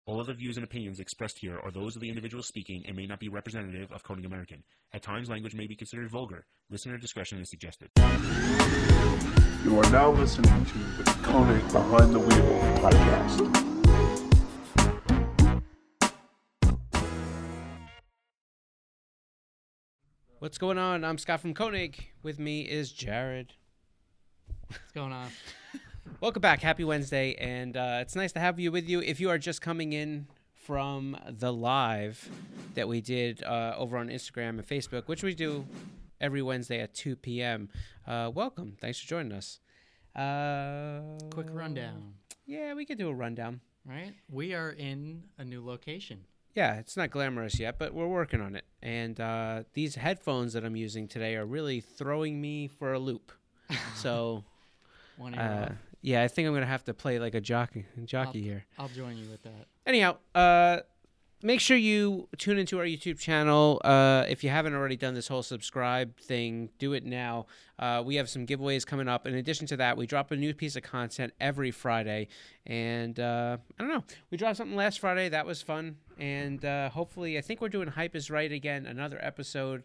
All of the views and opinions expressed here are those of the individual speaking and may not be representative of Coding American. At times, language may be considered vulgar. Listener discretion is suggested. You are now listening to the Koenig Behind the Wheel podcast. What's going on? I'm Scott from Koenig. With me is Jared. What's going on? Welcome back. Happy Wednesday. And it's nice to have you with you. If you are just coming in from the live that we did over on Instagram and Facebook, which we do every Wednesday at 2 p.m., welcome. Thanks for joining us. Quick rundown. Yeah, we could do a rundown. Right? We are in a new location. Yeah, it's not glamorous yet, but we're working on it. And these headphones that I'm using today are really throwing me for a loop. So, yeah, I think I'm going to have to play like a jockey here. I'll join you with that. Anyhow, make sure you tune into our YouTube channel. If you haven't already done this whole subscribe thing, do it now. We have some giveaways coming up. In addition to that, we drop a new piece of content every Friday. And I don't know. We dropped something last Friday. That was fun. And hopefully, I think we're doing Hype is Right again, another episode.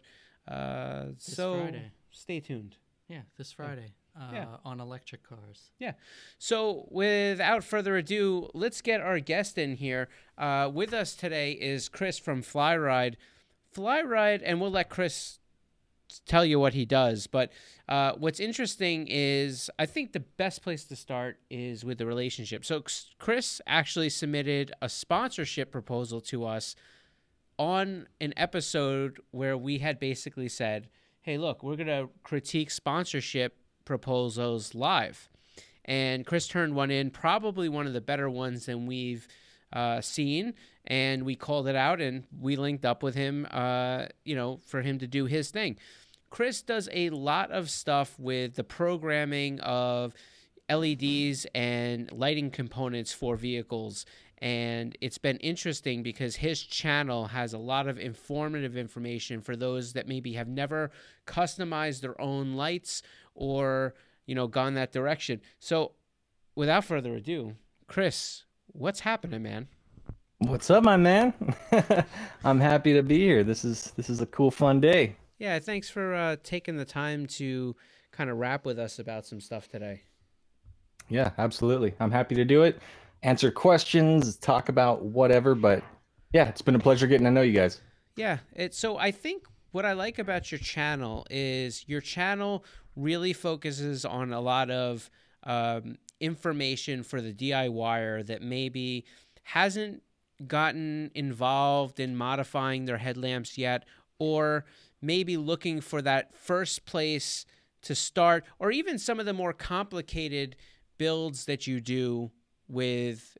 So Friday. Stay tuned. Yeah, this Friday. On electric cars. Yeah. So without further ado, let's get our guest in here. With us today is Chris from Flyride. Flyride, and we'll let Chris tell you what he does. But what's interesting is I think the best place to start is with the relationship. So Chris actually submitted a sponsorship proposal to us on an episode where we had basically said, hey, look, we're going to critique sponsorship proposals live. And Chris turned one in, probably one of the better ones than we've seen. And we called it out and we linked up with him, for him to do his thing. Chris does a lot of stuff with the programming of LEDs and lighting components for vehicles. And it's been interesting because his channel has a lot of informative information for those that maybe have never customized their own lights or, gone that direction. So without further ado, Chris, what's happening, man? What's up, my man? I'm happy to be here. This is a cool, fun day. Yeah, thanks for taking the time to kind of rap with us about some stuff today. Yeah, absolutely. I'm happy to do it. Answer questions, talk about whatever, but yeah, it's been a pleasure getting to know you guys. Yeah, so I think what I like about your channel is your channel really focuses on a lot of information for the DIYer that maybe hasn't gotten involved in modifying their headlamps yet, or maybe looking for that first place to start, or even some of the more complicated builds that you do with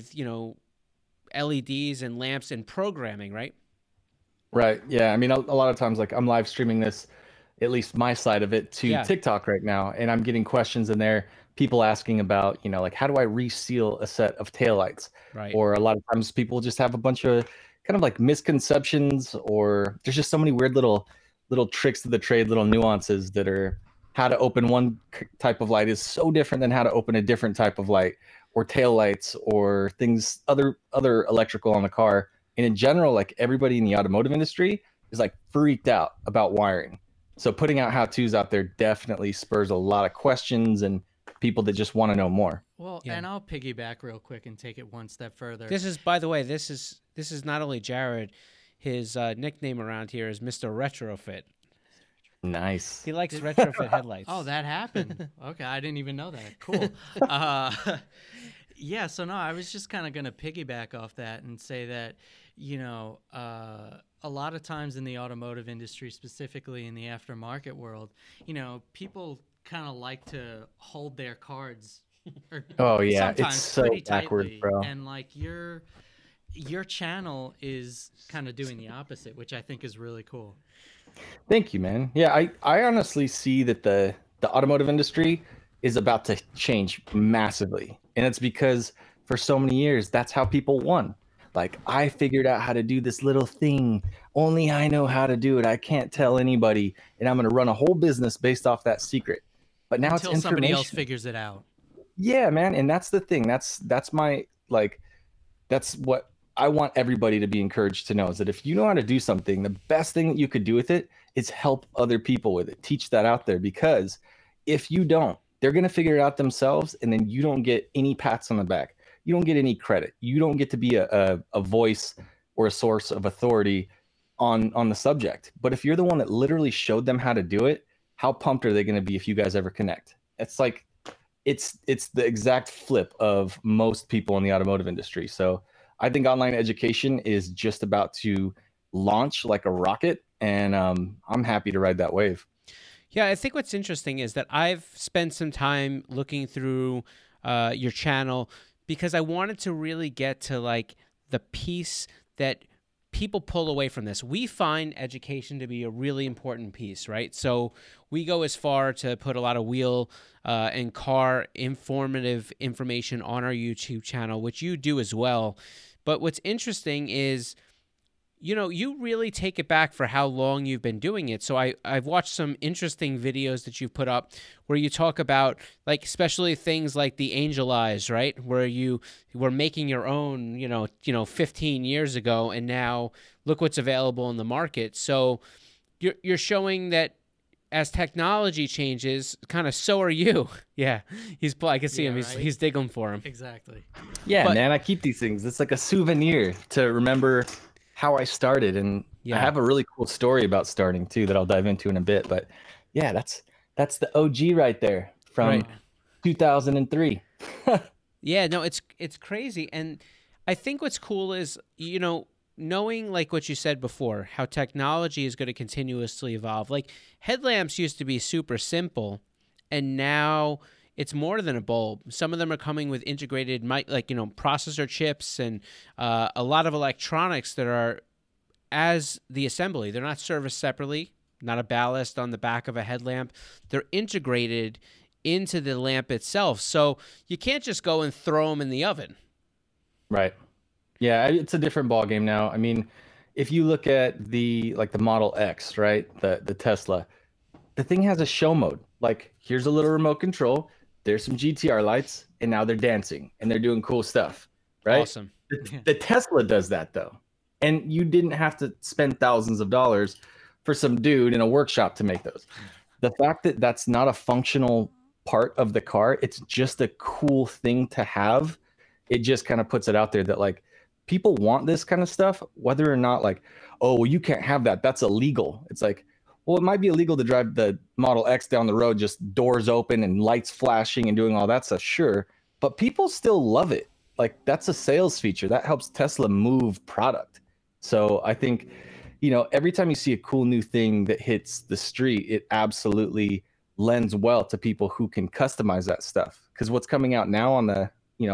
LEDs and lamps and programming, right? Right. Yeah. I mean, a lot of times, like, I'm live streaming this, at least my side of it, to TikTok right now, and I'm getting questions in there, people asking about, like, how do I reseal a set of taillights? Right. Or a lot of times people just have a bunch of kind of like misconceptions, or there's just so many weird little tricks of the trade, little nuances that are how to open one type of light is so different than how to open a different type of light, or tail lights, or things, other electrical on the car. And in general, like, everybody in the automotive industry is like freaked out about wiring. So putting out how-tos out there definitely spurs a lot of questions and people that just want to know more. Well, and I'll piggyback real quick and take it one step further. This is, by the way, this is not only Jared. His nickname around here is Mr. Retrofit. Nice. He likes retrofit headlights. Oh, that happened. Okay, I didn't even know that. Cool. Yeah, so no, I was just kind of going to piggyback off that and say that, a lot of times in the automotive industry, specifically in the aftermarket world, people kind of like to hold their cards. Oh yeah, sometimes it's so pretty backwards, tightly, bro. And like your channel is kind of doing the opposite, which I think is really cool. Thank you, man. Yeah, I honestly see that the automotive industry is about to change massively. And it's because for so many years, that's how people won. Like, I figured out how to do this little thing. Only I know how to do it. I can't tell anybody. And I'm going to run a whole business based off that secret. But now Until it's somebody else information. figures it out. Yeah, man. And that's the thing. That's my, like, that's what I want everybody to be encouraged to know is that if you know how to do something, the best thing that you could do with it is help other people with it. Teach that out there, because if you don't, they're going to figure it out themselves, and then you don't get any pats on the back. You don't get any credit. You don't get to be a voice or a source of authority on the subject. But if you're the one that literally showed them how to do it, how pumped are they going to be if you guys ever connect? It's like, it's the exact flip of most people in the automotive industry. So I think online education is just about to launch like a rocket, and I'm happy to ride that wave. Yeah, I think what's interesting is that I've spent some time looking through your channel because I wanted to really get to like the piece that people pull away from this. We find education to be a really important piece, right? So we go as far to put a lot of wheel and car informative information on our YouTube channel, which you do as well. But what's interesting is, you know, you really take it back for how long you've been doing it. So I've watched some interesting videos that you've put up where you talk about, like, especially things like the angel eyes, right? Where you were making your own, 15 years ago, and now look what's available in the market. So you're showing that as technology changes, kind of so are you. Yeah, I can see him. Right? He's digging for him. Exactly. Yeah, man, I keep these things. It's like a souvenir to remember how I started, and I have a really cool story about starting too that I'll dive into in a bit. But yeah, that's the OG right there from 2003. Yeah, no, it's crazy. And I think what's cool is, knowing, like what you said before, how technology is going to continuously evolve. Like, headlamps used to be super simple, and now it's more than a bulb. Some of them are coming with integrated, processor chips and a lot of electronics that are as the assembly. They're not serviced separately, not a ballast on the back of a headlamp. They're integrated into the lamp itself. So you can't just go and throw them in the oven. Right. Yeah, it's a different ballgame now. I mean, if you look at the Model X, right, the Tesla, the thing has a show mode. Like, here's a little remote control. There's some GTR lights, and now they're dancing and they're doing cool stuff, right? Awesome. The Tesla does that though, and you didn't have to spend thousands of dollars for some dude in a workshop to make those. The fact that that's not a functional part of the car, it's just a cool thing to have. It just kind of puts it out there that, like, people want this kind of stuff, whether or not, like, oh, well, you can't have that, that's illegal. It's like, well, it might be illegal to drive the Model X down the road, just doors open and lights flashing and doing all that stuff, sure. But people still love it. Like, that's a sales feature. That helps Tesla move product. So I think, every time you see a cool new thing that hits the street, it absolutely lends well to people who can customize that stuff. Because what's coming out now on the,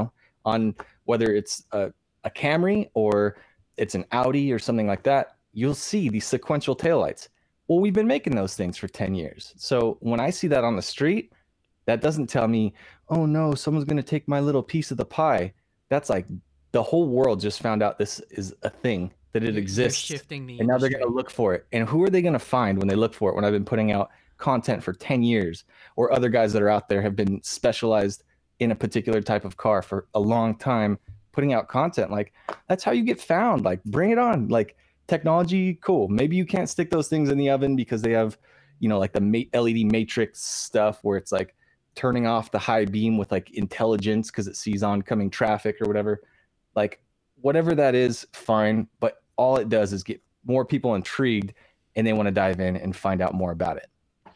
on whether it's a Camry or it's an Audi or something like that, you'll see these sequential taillights. Well, we've been making those things for 10 years. So when I see that on the street, that doesn't tell me, oh no, someone's going to take my little piece of the pie. That's like the whole world just found out this is a thing, that it exists. Shifting the and now they're going to look for it. And who are they going to find when they look for it? When I've been putting out content for 10 years, or other guys that are out there have been specialized in a particular type of car for a long time, putting out content. Like, that's how you get found. Like, bring it on. Like, technology, cool. Maybe you can't stick those things in the oven because they have, like the LED matrix stuff where it's like turning off the high beam with like intelligence because it sees oncoming traffic or whatever. Like, whatever that is, fine. But all it does is get more people intrigued, and they want to dive in and find out more about it.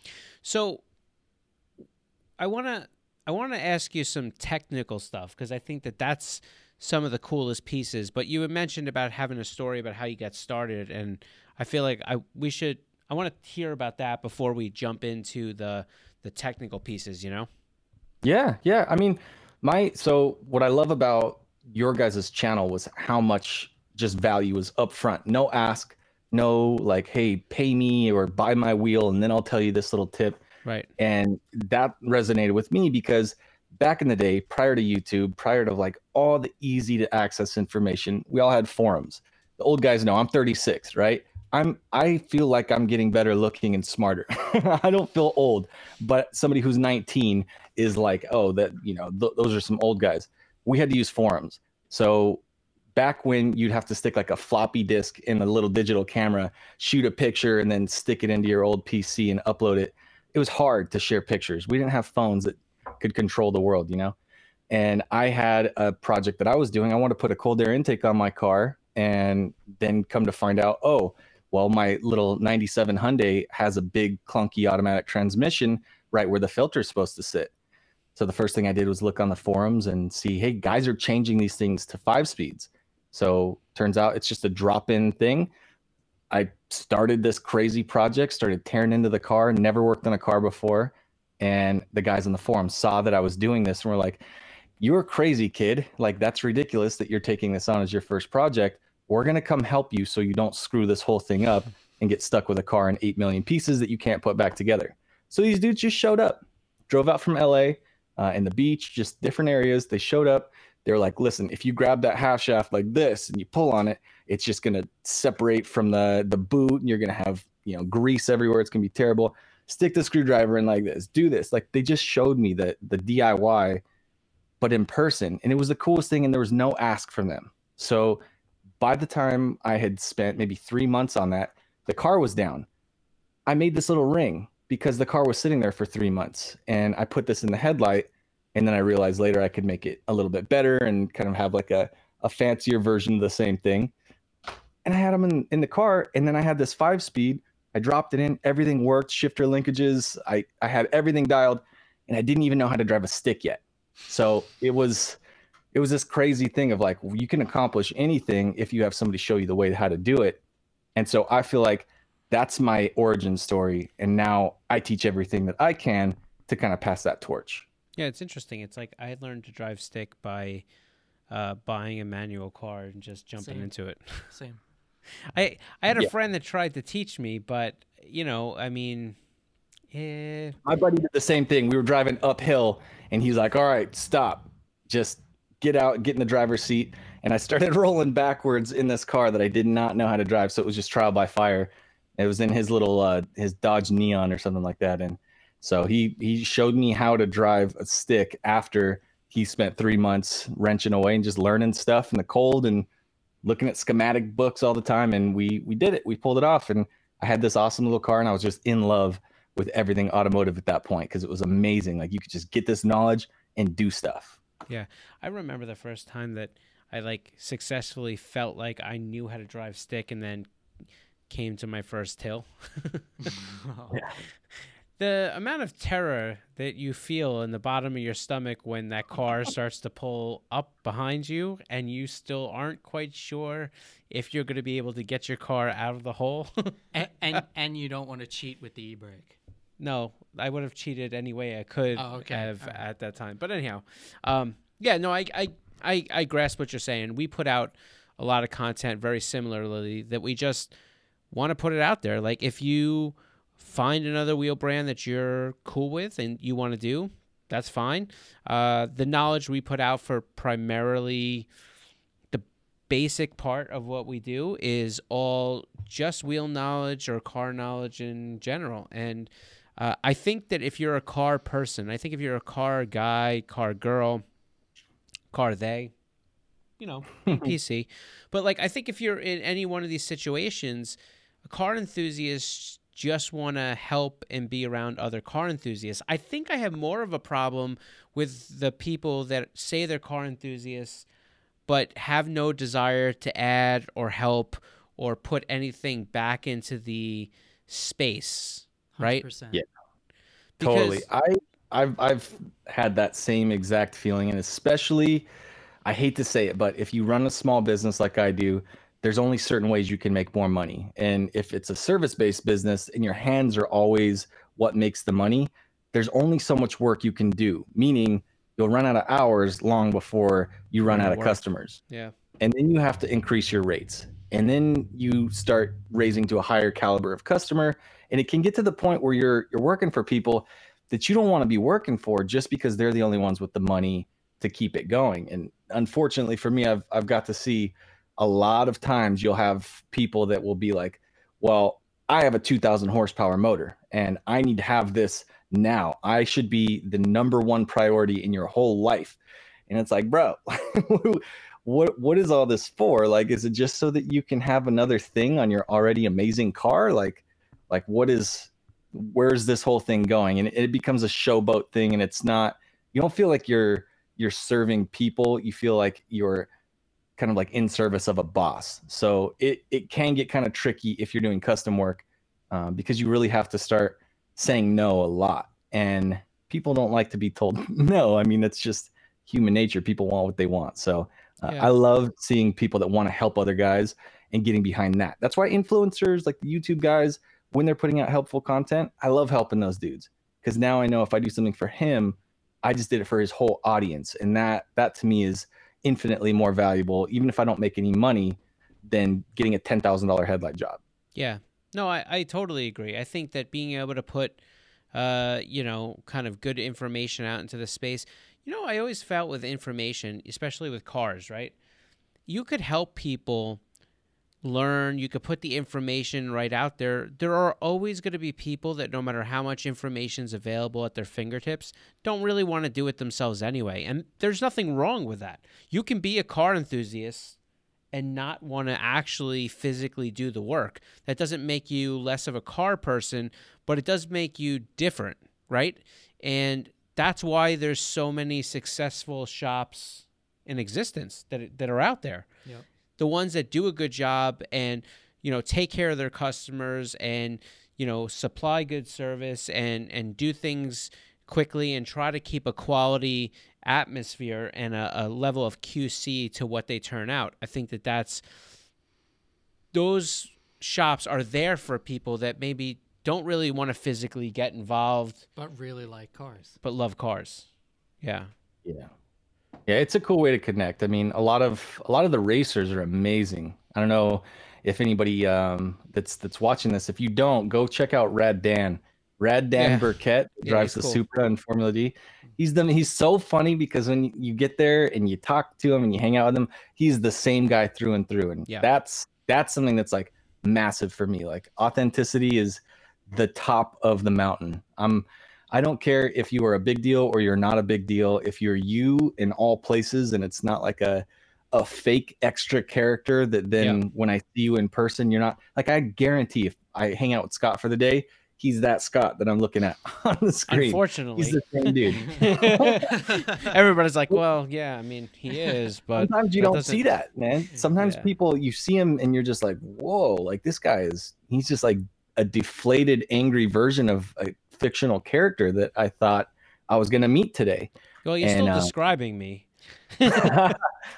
So I want to ask you some technical stuff, because I think that's some of the coolest pieces. But you had mentioned about having a story about how you got started, and I feel like I want to hear about that before we jump into the technical pieces, Yeah. I mean, so what I love about your guys' channel was how much just value was upfront. No ask, no like, hey, pay me or buy my wheel and then I'll tell you this little tip. Right. And that resonated with me because back in the day, prior to YouTube, prior to like all the easy to access information, we all had forums. The old guys know I'm 36, right? I feel like I'm getting better looking and smarter. I don't feel old, but somebody who's 19 is like, oh, that, those are some old guys. We had to use forums. So back when you'd have to stick like a floppy disk in a little digital camera, shoot a picture, and then stick it into your old PC and upload it. It was hard to share pictures. We didn't have phones that could control the world, you know? And I had a project that I was doing. I wanted to put a cold air intake on my car, and then come to find out, oh, well, my little 97 Hyundai has a big clunky automatic transmission right where the filter is supposed to sit. So the first thing I did was look on the forums and see, hey, guys are changing these things to 5 speeds. So turns out it's just a drop-in thing. I started this crazy project, started tearing into the car, never worked on a car before. And the guys on the forum saw that I was doing this and were like, you're crazy, kid. Like, that's ridiculous that you're taking this on as your first project. We're going to come help you so you don't screw this whole thing up and get stuck with a car in 8 million pieces that you can't put back together. So these dudes just showed up, drove out from LA and the beach, just different areas. They showed up. They were like, listen, if you grab that half shaft like this and you pull on it, it's just going to separate from the boot, and you're going to have, you know, grease everywhere. It's going to be terrible. Stick the screwdriver in like this, do this. Like, they just showed me the DIY, but in person. And it was the coolest thing. And there was no ask from them. So by the time I had spent maybe 3 months on that, the car was down. I made this little ring because the car was sitting there for 3 months, and I put this in the headlight. And then I realized later I could make it a little bit better and kind of have like a fancier version of the same thing. And I had them in the car. And then I had this 5-speed. I dropped it in. Everything worked. Shifter linkages. I had everything dialed. And I didn't even know how to drive a stick yet. So it was this crazy thing of like, you can accomplish anything if you have somebody show you the way how to do it. And so I feel like that's my origin story. And now I teach everything that I can to kind of pass that torch. Yeah, it's interesting. It's like I learned to drive stick by buying a manual car and just jumping into it. Same. I had a friend that tried to teach me, but, you know, I mean, my buddy did the same thing. We were driving uphill, and he's like, all right, stop. Just get out, get in the driver's seat. And I started rolling backwards in this car that I did not know how to drive, so it was just trial by fire. It was in his little his Dodge Neon or something like that, and so he showed me how to drive a stick after he spent 3 months wrenching away and just learning stuff in the cold and looking at schematic books all the time. And we did it. We pulled it off. And I had this awesome little car, and I was just in love with everything automotive at that point because it was amazing. Like, you could just get this knowledge and do stuff. Yeah. I remember the first time that I like successfully felt like I knew how to drive stick and then came to my first hill. Yeah. The amount of terror that you feel in the bottom of your stomach when that car starts to pull up behind you and you still aren't quite sure if you're going to be able to get your car out of the hole. and you don't want to cheat with the e-brake. No, I would have cheated any way I could have at that time. But anyhow, yeah, no, I grasp what you're saying. We put out a lot of content very similarly that we just want to put it out there. Like, if you find another wheel brand that you're cool with and you want to do, that's fine. The knowledge we put out for primarily the basic part of what we do is all just wheel knowledge or car knowledge in general. And I think that if you're a car person, I think if you're a car guy, car girl, car they, you know, PC. But like, I think if you're in any one of these situations, a car enthusiast just want to help and be around other car enthusiasts. I think I have more of a problem with the people that say they're car enthusiasts but have no desire to add or help or put anything back into the space, right? 100%. Yeah. Because, Totally. I've had that same exact feeling, and especially, I hate to say it, but if you run a small business like I do, there's only certain ways you can make more money. And if it's a service-based business and your hands are always what makes the money, there's only so much work you can do, meaning you'll run out of hours long before you run out of customers. Yeah. And then you have to increase your rates. And then you start raising to a higher caliber of customer. And it can get to the point where you're working for people that you don't want to be working for just because they're the only ones with the money to keep it going. And unfortunately for me, I've got to see a lot of times you'll have people that will be like, well, I have a 2,000 horsepower motor and I need to have this now. I should be the number one priority in your whole life. And it's like, bro, what is all this for? Like, is it just so that you can have another thing on your already amazing car? Like where's this whole thing going? And it becomes a showboat thing, and it's not, you don't feel like you're serving people. You feel like you're kind of like in service of a boss. So it can get kind of tricky if you're doing custom work, because you really have to start saying no a lot. And people don't like to be told no. I mean, it's just human nature. People want what they want. So I love seeing people that want to help other guys and getting behind that. That's why influencers like the YouTube guys, when they're putting out helpful content, I love helping those dudes, because now I know if I do something for him, I just did it for his whole audience. And that to me is infinitely more valuable, even if I don't make any money, than getting a $10,000 headlight job. Yeah. No, I totally agree. I think that being able to put, kind of good information out into the space, I always felt with information, especially with cars, right? You could help people learn. You could put the information right out there. There are always going to be people that, no matter how much information is available at their fingertips, don't really want to do it themselves anyway. And there's nothing wrong with that. You can be a car enthusiast and not want to actually physically do the work. That doesn't make you less of a car person, but it does make you different, right? And that's why there's so many successful shops in existence that are out there. Yep. The ones that do a good job and, take care of their customers and, supply good service and do things quickly and try to keep a quality atmosphere and a level of QC to what they turn out. I think those shops are there for people that maybe don't really want to physically get involved, but really like cars, but love cars. Yeah. Yeah, it's a cool way to connect. I mean, a lot of the racers are amazing. I don't know if anybody that's watching this. If you don't, go check out Rad Dan Burkett, drives the cool. Supra in Formula D. He's so funny, because when you get there and you talk to him and you hang out with him, he's the same guy through and through. And that's something that's like massive for me. Like, authenticity is the top of the mountain. I don't care if you are a big deal or you're not a big deal. If you're you in all places and it's not like a fake extra character that then when I see you in person, you're not like, I guarantee if I hang out with Scott for the day, he's that Scott that I'm looking at on the screen. Unfortunately. He's the same dude. Everybody's like, well, yeah, I mean, he is, but sometimes you don't see that, man. Sometimes people, you see him and you're just like, whoa, like this guy he's just like a deflated, angry version of a fictional character that I thought I was going to meet today. Well, you're still describing me. Well,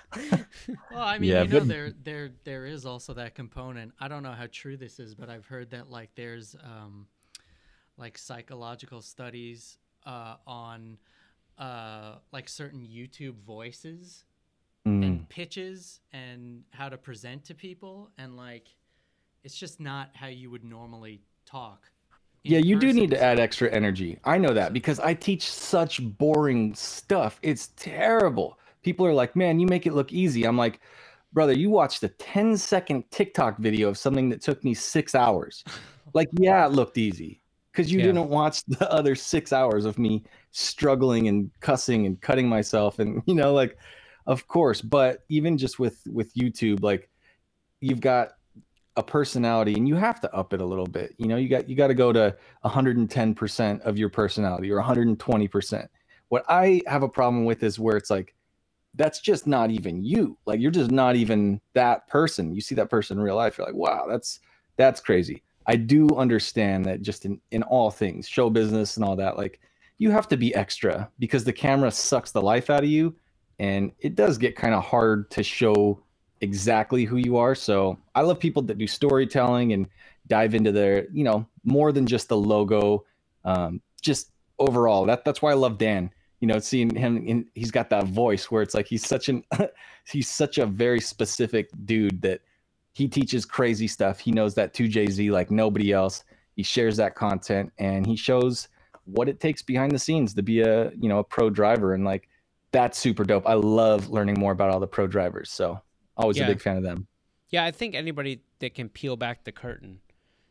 I mean, there is also that component. I don't know how true this is, but I've heard that like there's like psychological studies on like certain YouTube voices and pitches and how to present to people, and like it's just not how you would normally talk. Yeah, you do need to add extra energy. I know that because I teach such boring stuff. It's terrible. People are like, man, you make it look easy. I'm like, brother, you watched a 10-second TikTok video of something that took me 6 hours. Like, yeah, it looked easy because you didn't watch the other 6 hours of me struggling and cussing and cutting myself. And, like, of course. But even just with YouTube, like, you've got a personality and you have to up it a little bit. You got to go to 110% of your personality or 120%. What I have a problem with is where it's like, that's just not even you. Like, you're just not even that person. You see that person in real life, you're like, wow, that's crazy. I do understand that just in all things, show business and all that, like, you have to be extra because the camera sucks the life out of you, and it does get kind of hard to show exactly who you are. So I love people that do storytelling and dive into their, more than just the logo, just overall. That's why I love Dan. Seeing him he's got that voice where it's like he's such a very specific dude that he teaches crazy stuff. He knows that 2JZ like nobody else. He shares that content and he shows what it takes behind the scenes to be a pro driver, and like that's super dope. I love learning more about all the pro drivers. So always a big fan of them. Yeah, I think anybody that can peel back the curtain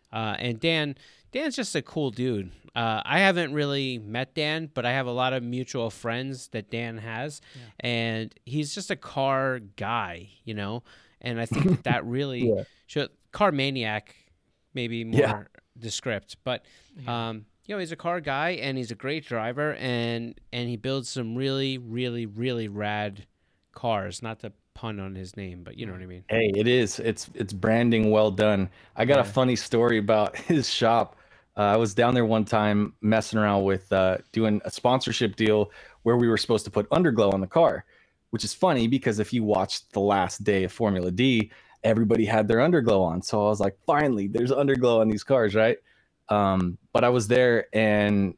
And Dan's just a cool dude. I haven't really met Dan, but I have a lot of mutual friends that Dan has, and he's just a car guy, you know. And I think that really should car maniac, maybe more descript, but you know, he's a car guy and he's a great driver, and he builds some really, really, really rad cars. Not to pun on his name, but you know what I mean. Hey, it is. It's branding well done. I got a funny story about his shop. I was down there one time messing around with doing a sponsorship deal where we were supposed to put underglow on the car, which is funny because if you watched the last day of Formula D, everybody had their underglow on. So I was like, finally, there's underglow on these cars, right? But I was there, and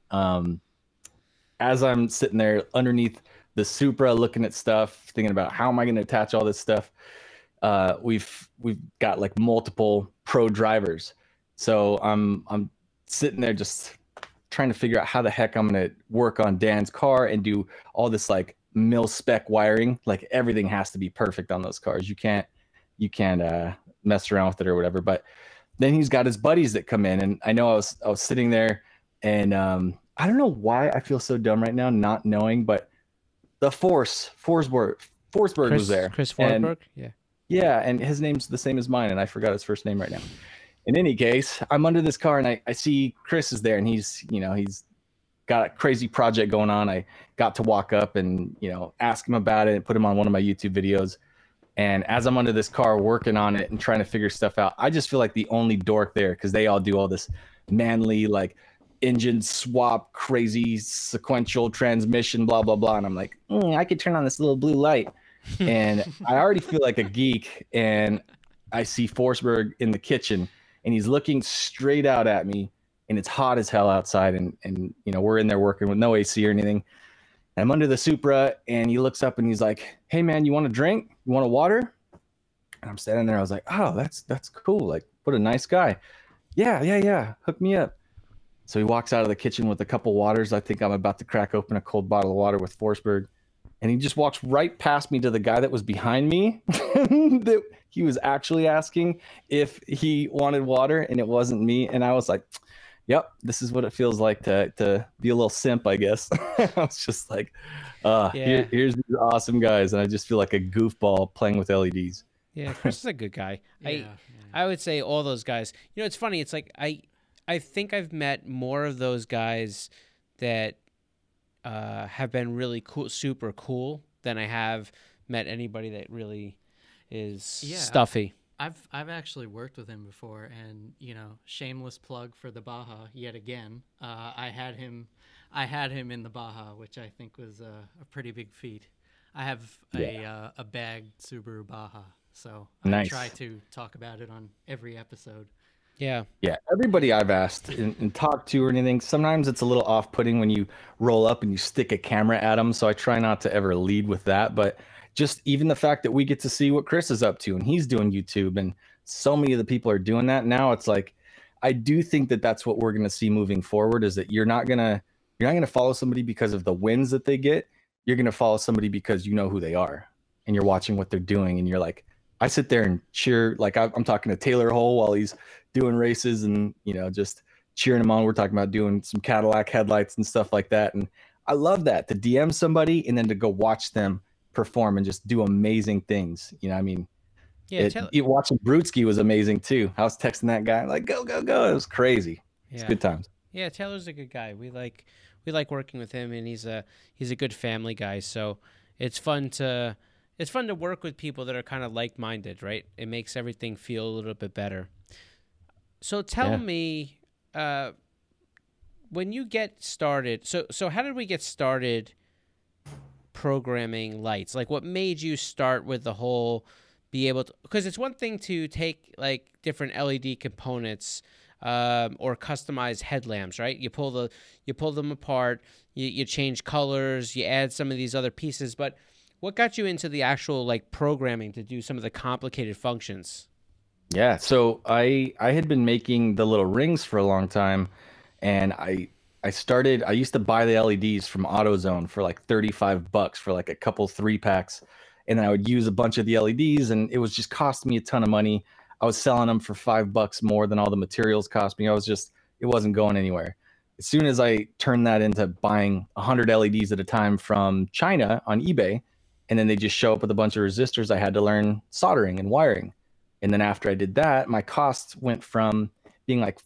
as I'm sitting there underneath the Supra looking at stuff, thinking about how am I going to attach all this stuff, we've got like multiple pro drivers. So I'm sitting there just trying to figure out how the heck I'm going to work on Dan's car and do all this like mil spec wiring. Like everything has to be perfect on those cars. You can't mess around with it or whatever. But then he's got his buddies that come in, and I know I was sitting there, and I don't know why I feel so dumb right now not knowing, but the Forsberg was there. Chris Forsberg, yeah, and his name's the same as mine, and I forgot his first name right now. In any case, I'm under this car, and I see Chris is there, and he's got a crazy project going on. I got to walk up and ask him about it and put him on one of my YouTube videos. And as I'm under this car working on it and trying to figure stuff out, I just feel like the only dork there, because they all do all this manly like engine swap, crazy sequential transmission, blah blah blah, and I'm like, I could turn on this little blue light, and I already feel like a geek. And I see Forsberg in the kitchen, and he's looking straight out at me, and it's hot as hell outside, and we're in there working with no AC or anything. And I'm under the Supra, and he looks up and he's like, "Hey man, you want a drink? You want a water?" And I'm standing there. I was like, "Oh, that's cool. Like, what a nice guy. Yeah. Hook me up." So he walks out of the kitchen with a couple waters. I think I'm about to crack open a cold bottle of water with Forsberg, and he just walks right past me to the guy that was behind me. That he was actually asking if he wanted water, and it wasn't me. And I was like, yep, this is what it feels like to be a little simp, I guess. I was just like, here's these awesome guys, and I just feel like a goofball playing with LEDs. Yeah, Chris is a good guy. I would say all those guys. It's funny. It's like I think I've met more of those guys that have been really cool, super cool, than I have met anybody that really is stuffy. I've actually worked with him before, and shameless plug for the Baja yet again. I had him in the Baja, which I think was a pretty big feat. I have a bagged Subaru Baja, so I try to talk about it on every episode. Yeah. Everybody I've asked and talked to or anything, sometimes it's a little off-putting when you roll up and you stick a camera at them. So I try not to ever lead with that, but just even the fact that we get to see what Chris is up to, and he's doing YouTube, and so many of the people are doing that now. It's like, I do think that that's what we're going to see moving forward, is that you're not going to follow somebody because of the wins that they get. You're going to follow somebody because you know who they are, and you're watching what they're doing. And you're like, I sit there and cheer. Like I'm talking to Taylor Hull while he's doing races, and just cheering him on. We're talking about doing some Cadillac headlights and stuff like that. And I love that, to DM somebody and then to go watch them perform and just do amazing things. Watching Brutski was amazing too. I was texting that guy like, go. It was crazy. It's good times. Yeah, Taylor's a good guy. We like working with him, and he's a good family guy. So it's fun to work with people that are kind of like-minded, right? It makes everything feel a little bit better. So tell me, when you get started, so how did we get started programming lights? Like, what made you start with the whole be able to, because it's one thing to take like different LED components or customize headlamps, right? You pull them apart, you change colors, you add some of these other pieces, but what got you into the actual like programming to do some of the complicated functions? Yeah, so I had been making the little rings for a long time, and I used to buy the LEDs from AutoZone for like $35 for like a couple 3-packs, and then I would use a bunch of the LEDs, and it was just costing me a ton of money. I was selling them for $5 more than all the materials cost me. It wasn't going anywhere. As soon as I turned that into buying 100 LEDs at a time from China on eBay, and then they just show up with a bunch of resistors, I had to learn soldering and wiring. And then after I did that, my costs went from being like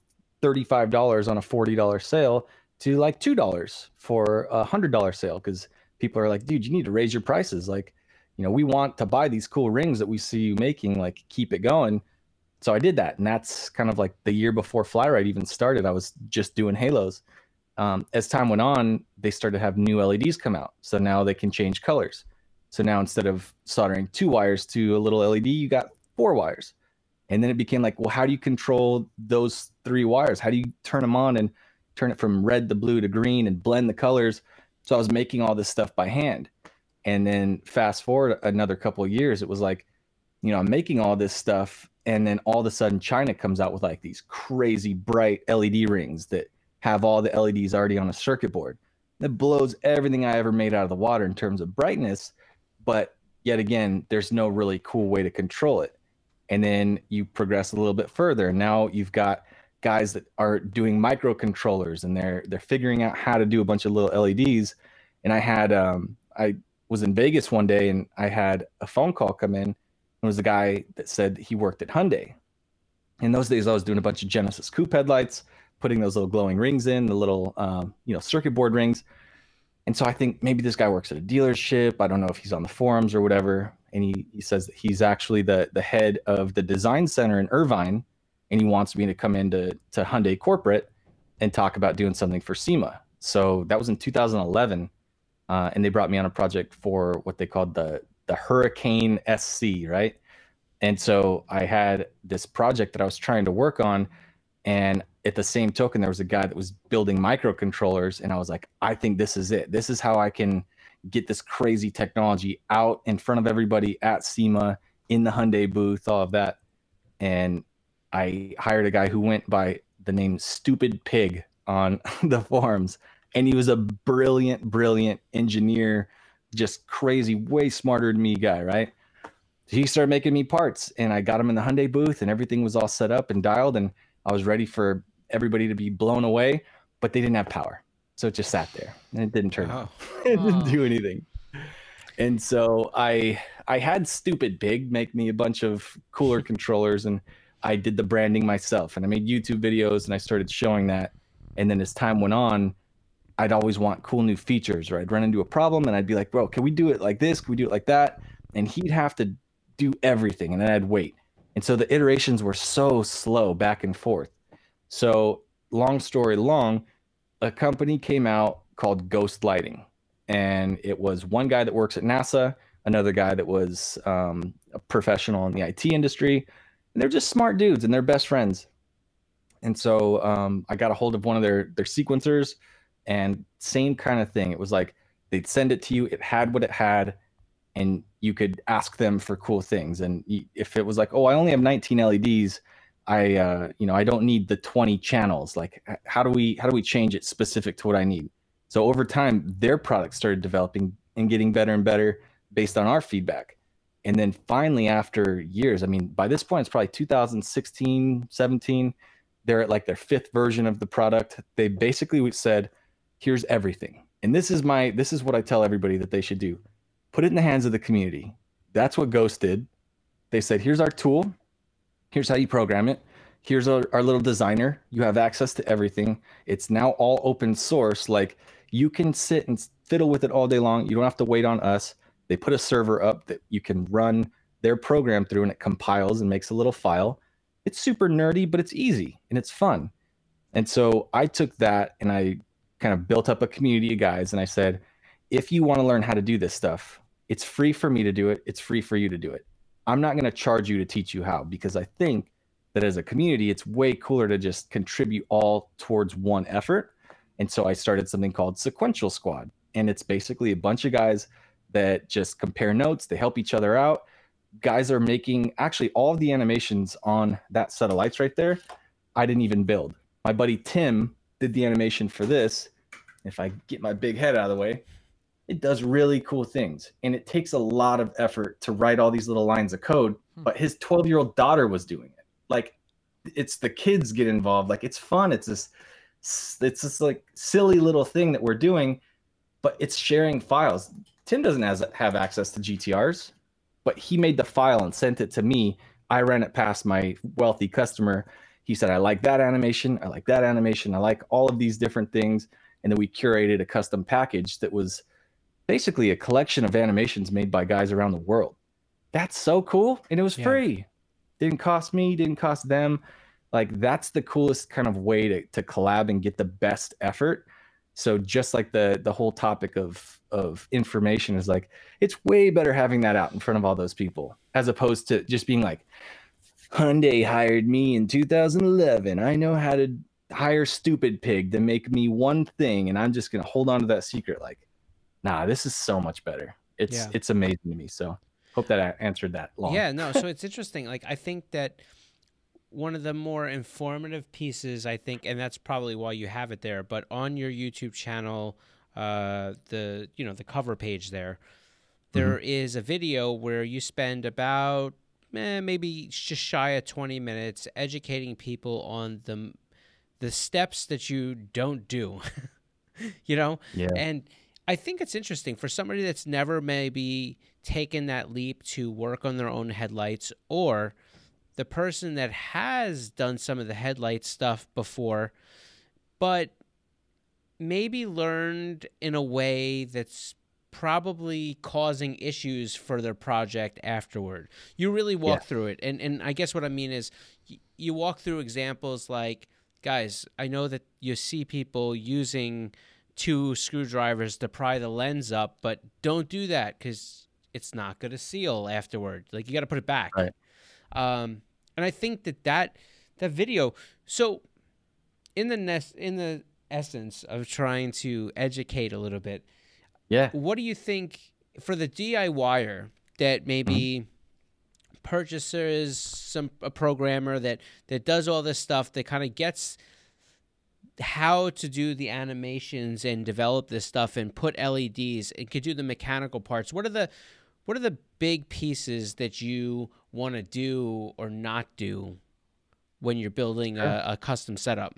$35 on a $40 sale to like $2 for a $100 sale, because people are like, dude, you need to raise your prices. Like, we want to buy these cool rings that we see you making, like keep it going. So I did that. And that's kind of like the year before Flyride even started. I was just doing halos. As time went on, they started to have new LEDs come out. So now they can change colors. So now instead of soldering 2 wires to a little LED, you got 4 wires. And then it became like, well, how do you control those 3 wires? How do you turn them on and turn it from red to blue to green and blend the colors? So I was making all this stuff by hand. And then fast forward another couple of years, it was like, I'm making all this stuff. And then all of a sudden China comes out with like these crazy bright LED rings that have all the LEDs already on a circuit board. That blows everything I ever made out of the water in terms of brightness. But yet again, there's no really cool way to control it. And then you progress a little bit further. Now you've got guys that are doing microcontrollers, and they're figuring out how to do a bunch of little LEDs. And I was in Vegas one day, and I had a phone call come in. It was a guy that said he worked at Hyundai. In those days, I was doing a bunch of Genesis coupe headlights, putting those little glowing rings in, the little circuit board rings. And so I think maybe this guy works at a dealership. I don't know if he's on the forums or whatever. And he says that he's actually the head of the design center in Irvine, and he wants me to come into Hyundai corporate and talk about doing something for SEMA. So that was in 2011, and they brought me on a project for what they called the Hurricane SC, right? And so I had this project that I was trying to work on, and at the same token, there was a guy that was building microcontrollers, and I was like, I think this is it. This is how I can get this crazy technology out in front of everybody at SEMA, in the Hyundai booth, all of that. And I hired a guy who went by the name Stupid Pig on the forums, and he was a brilliant engineer, just crazy, way smarter than me guy, right? He started making me parts, and I got him in the Hyundai booth, and everything was all set up and dialed, and I was ready for everybody to be blown away, but they didn't have power. So it just sat there, and it didn't turn on. It didn't do anything. And so I had Stupid Pig make me a bunch of cooler controllers, and I did the branding myself, and I made YouTube videos, and I started showing that. And then as time went on, I'd always want cool new features, or I'd run into a problem, and I'd be like, bro, can we do it like this? Can we do it like that? And he'd have to do everything, and then I'd wait. And so the iterations were so slow back and forth. So long story long, a company came out called Ghost Lighting. And it was one guy that works at NASA, another guy that was a professional in the IT industry. And they're just smart dudes, and they're best friends. And so I got a hold of one of their sequencers, and same kind of thing. It was like they'd send it to you. It had what it had, and you could ask them for cool things. And if it was like, oh, I only have 19 LEDs, I don't need the 20 channels. Like, how do we change it specific to what I need? So over time, their product started developing and getting better and better based on our feedback. And then finally, after years, I mean, by this point, it's probably 2016, 17, they're at like their 5th version of the product. They basically said, here's everything. And this is what I tell everybody that they should do. Put it in the hands of the community. That's what Ghost did. They said, here's our tool. Here's how you program it. Here's our little designer. You have access to everything. It's now all open source. Like, you can sit and fiddle with it all day long. You don't have to wait on us. They put a server up that you can run their program through, and it compiles and makes a little file. It's super nerdy, but it's easy and it's fun. And so I took that and I kind of built up a community of guys, and I said, if you want to learn how to do this stuff, it's free for me to do it. It's free for you to do it. I'm not going to charge you to teach you how, because I think that as a community, it's way cooler to just contribute all towards one effort. And so I started something called Sequential Squad. And it's basically a bunch of guys that just compare notes. They help each other out. Guys are making actually all of the animations on that set of lights right there. I didn't even build. My buddy Tim did the animation for this. If I get my big head out of the way, it does really cool things. And it takes a lot of effort to write all these little lines of code, but his 12-year-old daughter was doing it. like it's the kids get involved. Like it's fun. It's this like silly little thing that we're doing, but it's sharing files. Tim doesn't have access to GTRs, but he made the file and sent it to me. I ran it past my wealthy customer. He said, I like that animation. I like that animation. I like all of these different things. And then we curated a custom package that was basically a collection of animations made by guys around the world. That's so cool. And it was free. Didn't cost me, didn't cost them. Like that's the coolest kind of way to collab and get the best effort. So just like the whole topic of information is like, it's way better having that out in front of all those people as opposed to just being like, Hyundai hired me in 2011. I know how to hire Stupid Pig to make me one thing, and I'm just going to hold on to that secret. Like, nah, this is so much better. It's amazing to me. So hope that I answered that long. Yeah, no, so it's interesting. Like, I think that one of the more informative pieces, I think, and that's probably why you have it there, but on your YouTube channel, the cover page there is a video where you spend about maybe just shy of 20 minutes educating people on the steps that you don't do, Yeah. And I think it's interesting for somebody that's never maybe taken that leap to work on their own headlights, or the person that has done some of the headlight stuff before, but maybe learned in a way that's probably causing issues for their project afterward. You really walk through it. And I guess what I mean is you walk through examples like, guys, I know that you see people using 2 screwdrivers to pry the lens up, but don't do that because it's not going to seal afterward. Like you got to put it back. Right. And I think that video, so in the essence of trying to educate a little bit, what do you think for the DIYer that maybe purchases a programmer that does all this stuff, that kind of gets how to do the animations and develop this stuff and put LEDs and could do the mechanical parts? What are the big pieces that you want to do or not do when you're building a custom setup?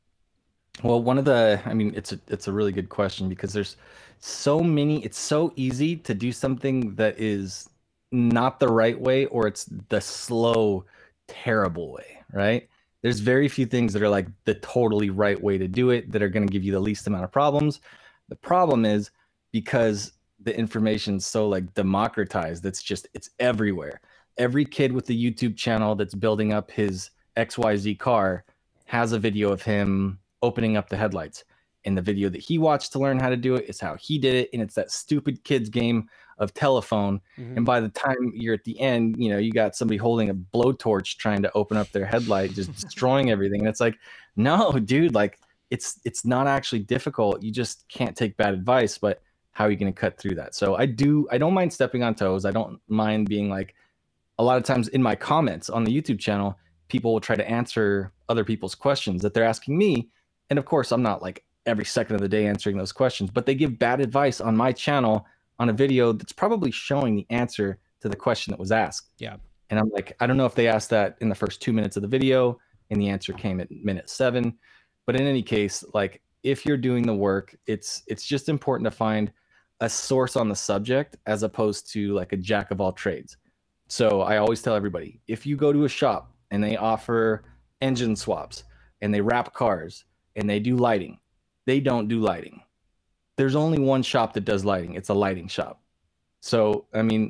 Well, it's a really good question because there's so many. It's so easy to do something that is not the right way, or it's the slow, terrible way, right? There's very few things that are like the totally right way to do it that are going to give you the least amount of problems. The problem is because the information's so like democratized, it's everywhere. Every kid with a YouTube channel that's building up his XYZ car has a video of him opening up the headlights. And the video that he watched to learn how to do it is how he did it. And it's that stupid kids game of telephone. And by the time you're at the end, you got somebody holding a blowtorch trying to open up their headlight, just destroying everything. And it's like, no, dude, like it's not actually difficult. You just can't take bad advice, but how are you going to cut through that? So I don't mind stepping on toes. I don't mind being like, a lot of times in my comments on the YouTube channel, people will try to answer other people's questions that they're asking me. And of course, I'm not like every second of the day answering those questions, but they give bad advice on my channel on a video that's probably showing the answer to the question that was asked. Yeah. And I'm like, I don't know if they asked that in the first 2 minutes of the video and the answer came at minute 7. But in any case, like if you're doing the work, it's just important to find a source on the subject as opposed to like a jack of all trades. So I always tell everybody, if you go to a shop and they offer engine swaps and they wrap cars and they do lighting, they don't do lighting. There's only one shop that does lighting. It's a lighting shop. So, I mean,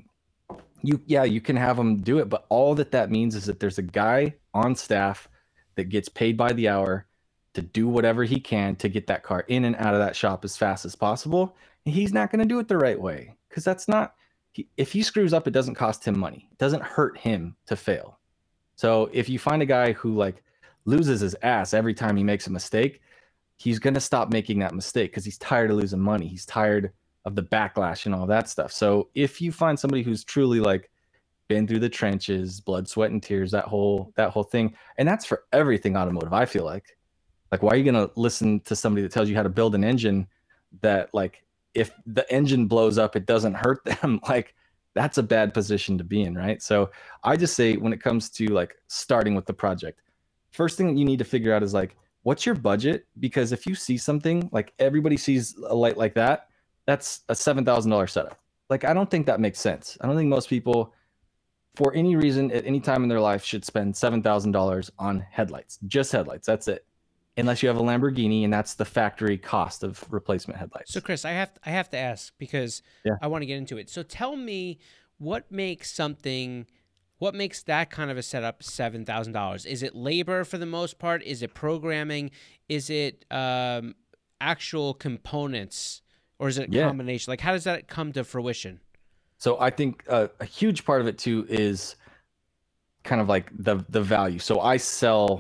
you can have them do it, but all that means is that there's a guy on staff that gets paid by the hour to do whatever he can to get that car in and out of that shop as fast as possible. And he's not going to do it the right way because that's not, if he screws up, it doesn't cost him money. It doesn't hurt him to fail. So if you find a guy who like loses his ass every time he makes a mistake, he's going to stop making that mistake because he's tired of losing money. He's tired of the backlash and all that stuff. So if you find somebody who's truly like been through the trenches, blood, sweat, and tears, that whole thing, and that's for everything automotive, I feel like why are you going to listen to somebody that tells you how to build an engine that like if the engine blows up, it doesn't hurt them? Like that's a bad position to be in, right? So I just say when it comes to like starting with the project, first thing that you need to figure out is like, what's your budget? Because if you see something like everybody sees a light like that, that's a $7,000 setup. Like, I don't think that makes sense. I don't think most people, for any reason, at any time in their life, should spend $7,000 on headlights, just headlights. That's it. Unless you have a Lamborghini, and that's the factory cost of replacement headlights. So, Chris, I have to ask because I want to get into it. So, tell me what makes that kind of a setup $7,000? Is it labor for the most part? Is it programming? Is it actual components, or is it a combination? Like, how does that come to fruition? So, I think a huge part of it too is kind of like the value. So, I sell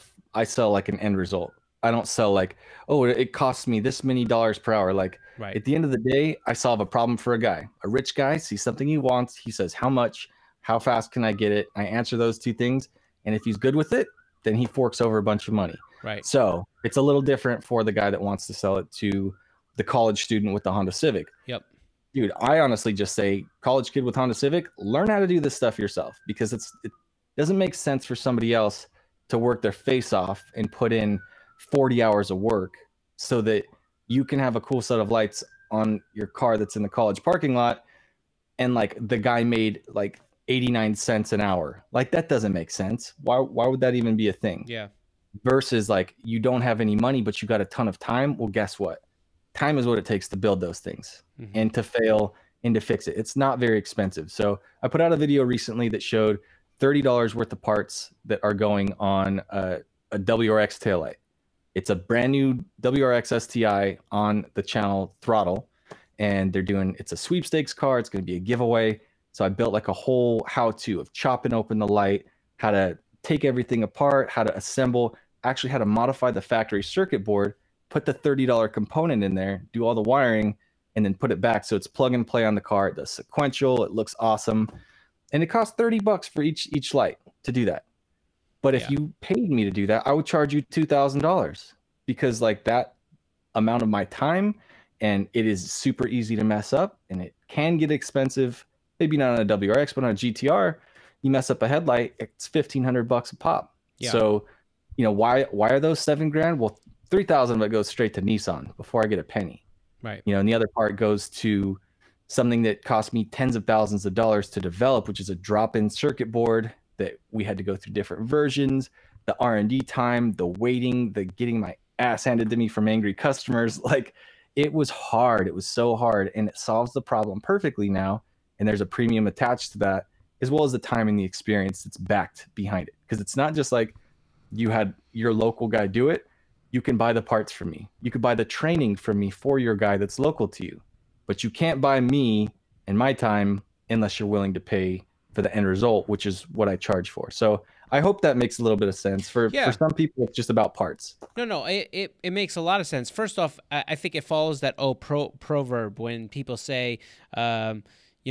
like an end result. I don't sell like, oh, it costs me this many dollars per hour. Like, at the end of the day, I solve a problem for a rich guy sees something he wants. He says, how much, how fast can I get it? I answer those two things. And if he's good with it, then he forks over a bunch of money. Right. So it's a little different for the guy that wants to sell it to the college student with the Honda Civic. Yep. Dude, I honestly just say, college kid with Honda Civic, learn how to do this stuff yourself, because it doesn't make sense for somebody else to work their face off and put in 40 hours of work so that you can have a cool set of lights on your car that's in the college parking lot, and like the guy made like 89 cents an hour. Like, that doesn't make sense. Why would that even be a thing? Yeah. Versus like, you don't have any money, but you got a ton of time. Well, guess what? Time is what it takes to build those things and to fail and to fix it. It's not very expensive. So I put out a video recently that showed $30 worth of parts that are going on a WRX taillight. It's a brand new WRX STI on the channel Throttle, and it's a sweepstakes car. It's going to be a giveaway. So I built like a whole how-to of chopping open the light, how to take everything apart, how to assemble, actually how to modify the factory circuit board, put the $30 component in there, do all the wiring, and then put it back. So it's plug and play on the car. It does sequential. It looks awesome. And it costs $30 for each light to do that. But if you paid me to do that, I would charge you $2,000, because like that amount of my time, and it is super easy to mess up, and it can get expensive. Maybe not on a WRX, but on a GTR, you mess up a headlight, it's $1,500 a pop. Yeah. So, why are those $7,000? Well, 3,000 of it goes straight to Nissan before I get a penny. Right. And the other part goes to something that cost me tens of thousands of dollars to develop, which is a drop-in circuit board that we had to go through different versions, the R&D time, the waiting, the getting my ass handed to me from angry customers. Like, it was hard. It was so hard, and it solves the problem perfectly now. And there's a premium attached to that, as well as the time and the experience that's backed behind it. Because it's not just like you had your local guy do it. You can buy the parts from me. You could buy the training from me for your guy that's local to you. But you can't buy me and my time unless you're willing to pay for the end result, which is what I charge for. So I hope that makes a little bit of sense. For some people, it's just about parts. No, it makes a lot of sense. First off, I think it follows that proverb when people say, that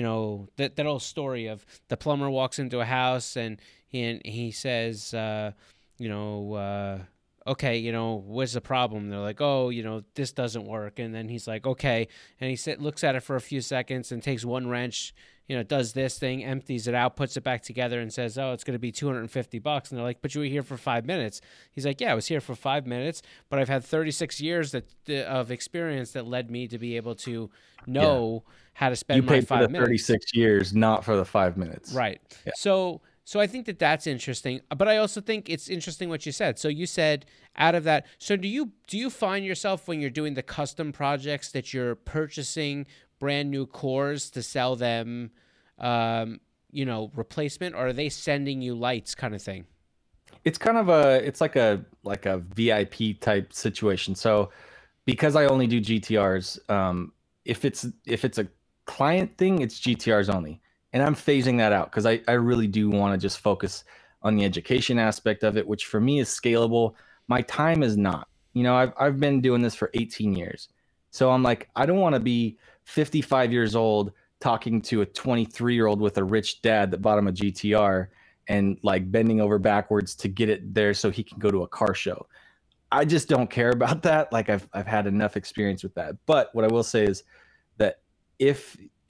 old story of the plumber walks into a house and he says, okay, what's the problem? They're like, oh, this doesn't work. And then he's like, okay. And he looks at it for a few seconds and takes one wrench, does this thing, empties it out, puts it back together and says, oh, it's going to be $250. And they're like, but you were here for 5 minutes. He's like, yeah, I was here for 5 minutes, but I've had 36 years of experience that led me to be able to know how to spend my 5 minutes. You paid for the 36 years, not for the 5 minutes. Right. Yeah. So I think that's interesting, but I also think it's interesting what you said. So you said out of that, so do you find yourself when you're doing the custom projects that you're purchasing brand new cores to sell them, replacement, or are they sending you lights kind of thing? It's kind of like a VIP type situation. So because I only do GTRs, if it's a client thing, it's GTRs only. And I'm phasing that out because I really do want to just focus on the education aspect of it, which for me is scalable. My time is not. I've been doing this for 18 years. So I'm like, I don't want to be 55 years old talking to a 23-year-old with a rich dad that bought him a GTR and like bending over backwards to get it there so he can go to a car show. I just don't care about that. Like I've had enough experience with that. But what I will say is that if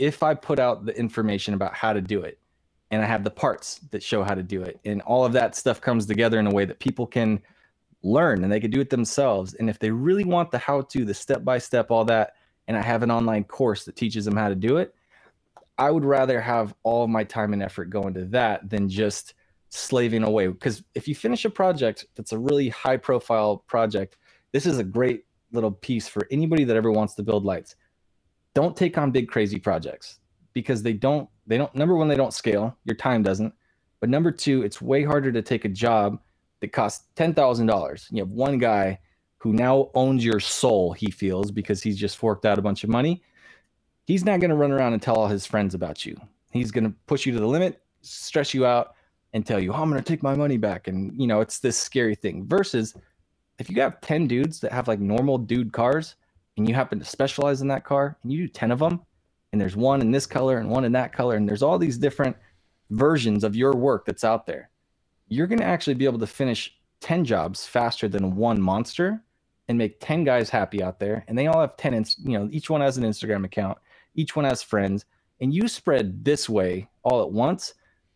if I put out the information about how to do it, and I have the parts that show how to do it, and all of that stuff comes together in a way that people can learn and they can do it themselves. And if they really want the how-to, the step-by-step, all that, and I have an online course that teaches them how to do it, I would rather have all of my time and effort go into that than just slaving away. Because if you finish a project that's a really high-profile project, this is a great little piece for anybody that ever wants to build lights. Don't take on big, crazy projects, because they don't, number one, they don't scale. Your time doesn't. But number two, it's way harder to take a job that costs $10,000. You have one guy who now owns your soul, he feels, because he's just forked out a bunch of money. He's not going to run around and tell all his friends about you. He's going to push you to the limit, stress you out, and tell you, oh, I'm going to take my money back. And, you know, it's this scary thing. Versus if you have 10 dudes that have like normal dude cars, and you happen to specialize in that car, and you do 10 of them, and there's one in this color and one in that color, and there's all these different versions of your work that's out there, you're going to actually be able to finish 10 jobs faster than one monster and make 10 guys happy out there. And they all have 10, you know, each one has an Instagram account, each one has friends, and you spread this way all at once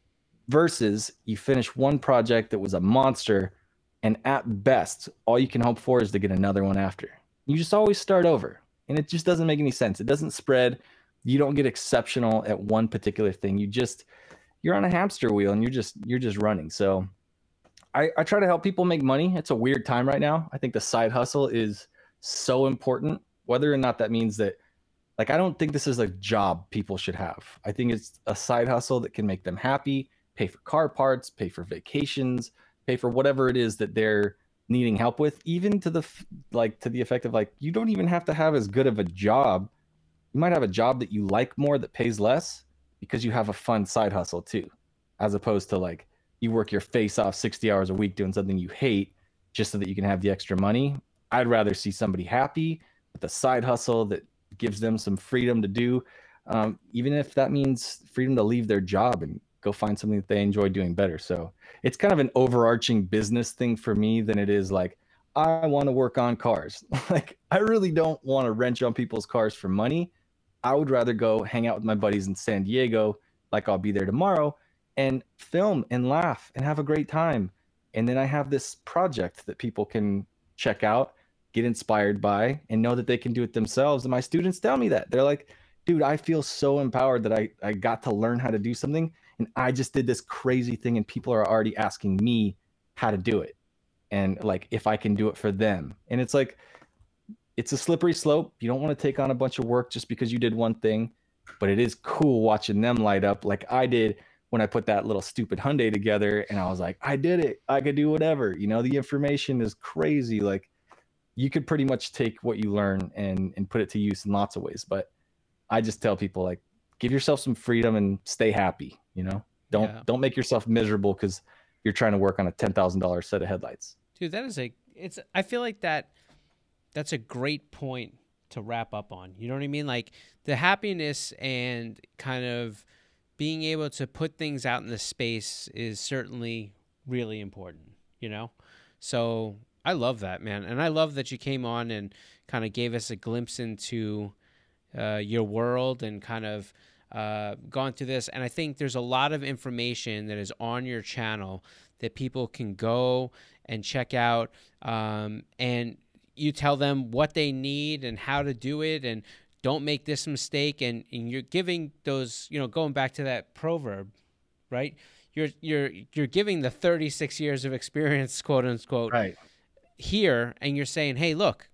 versus you finish one project that was a monster, and at best, all you can hope for is to get another one after. You just always start over, and it just doesn't make any sense. It doesn't spread. You don't get exceptional at one particular thing. You're on a hamster wheel, and you're just running. So I try to help people make money. It's a weird time right now. I think the side hustle is so important, whether or not that means that, like, I don't think this is a job people should have. I think it's a side hustle that can make them happy, pay for car parts, pay for vacations, pay for whatever it is that they're needing help with, even to the effect of, like, you don't even have to have as good of a job. You might have a job that you like more that pays less because you have a fun side hustle too, as opposed to like you work your face off 60 hours a week doing something you hate just so that you can have the extra money. I'd rather see somebody happy with a side hustle that gives them some freedom to do, even if that means freedom to leave their job and go find something that they enjoy doing better. So it's kind of an overarching business thing for me than it is like, I want to work on cars. Like, I really don't want to wrench on people's cars for money. I would rather go hang out with my buddies in San Diego, like I'll be there tomorrow, and film and laugh and have a great time. And then I have this project that people can check out, get inspired by, and know that they can do it themselves. And my students tell me that. They're like, dude, I feel so empowered that I got to learn how to do something. And I just did this crazy thing, and people are already asking me how to do it, and like if I can do it for them. And it's like, it's a slippery slope. You don't want to take on a bunch of work just because you did one thing, but it is cool watching them light up like I did when I put that little stupid Hyundai together, and I was like, I did it. I could do whatever. You know, the information is crazy. Like, you could pretty much take what you learn and put it to use in lots of ways. But I just tell people, like, give yourself some freedom and stay happy. You know, don't make yourself miserable because you're trying to work on a $10,000 set of headlights. Dude, I feel like that's a great point to wrap up on. You know what I mean? Like, the happiness and kind of being able to put things out in the space is certainly really important, you know? So I love that, man. And I love that you came on and kind of gave us a glimpse into your world and kind of gone through this. And I think there's a lot of information that is on your channel that people can go and check out, and you tell them what they need and how to do it, and don't make this mistake. And you're giving those, you know, going back to that proverb, right? You're giving the 36 years of experience, quote unquote, right here, and you're saying, hey, look,